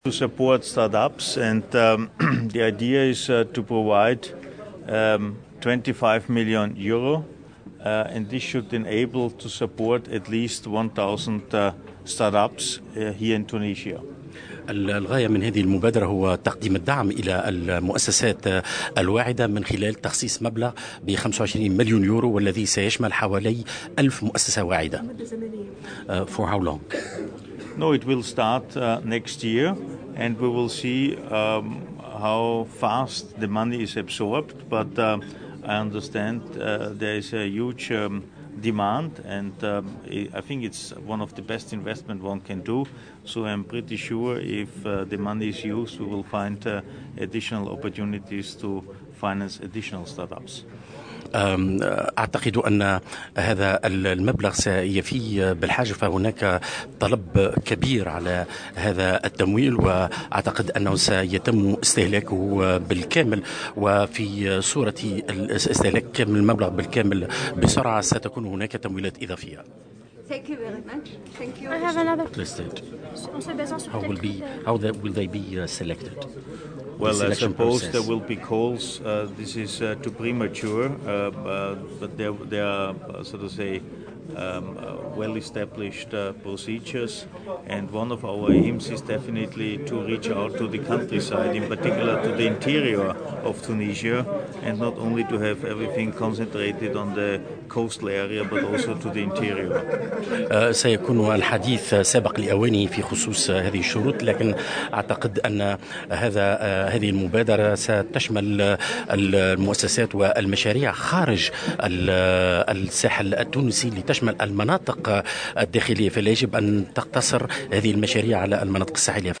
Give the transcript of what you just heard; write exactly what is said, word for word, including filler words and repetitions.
To support startups, and um, the idea is uh, to provide um, twenty-five million euro, uh, and this should enable to support at least one thousand uh, startups uh, here in Tunisia. الغاية من هذه المبادرة هو تقديم الدعم إلى المؤسسات الواعدة من خلال تخصيص مبلغ ب خمسة وعشرين مليون يورو والذي سيشمل حوالي ألف مؤسسة واعدة. Uh, for how long? No, it will start uh, next year, and we will see um, how fast the money is absorbed. But uh, I understand uh, there is a huge um, demand, and um, I think it's one of the best investment one can do. So I'm pretty sure if uh, the money is used, we will find uh, additional opportunities to finance additional startups. أعتقد أن هذا المبلغ سيفي بالحاجة، فهناك طلب كبير على هذا التمويل، وأعتقد أنه سيتم استهلاكه بالكامل، وفي صورة استهلاك كامل المبلغ بالكامل بسرعة ستكون هناك تمويلات إضافية. Thank you very much. Thank you. I have another listed. How will be how they, will they be uh, selected? Well, the I suppose process. there will be calls. Uh, this is uh, too premature, uh, uh, but there there are uh, so to say um, uh, well-established uh, procedures, and one of our aims is definitely to reach out to the countryside, in particular to the interior of Tunisia, and not only to have everything concentrated on the coastal area, but also to the interior. uh, سيكون الحديث سابق لأوانه في خصوص هذه الشروط، لكن أعتقد أن هذا uh, هذه المبادرة ستشمل المؤسسات والمشاريع خارج الساحل التونسي لتشمل المناطق الداخلية، فلا يجب أن تقتصر هذه المشاريع على المناطق الساحلية.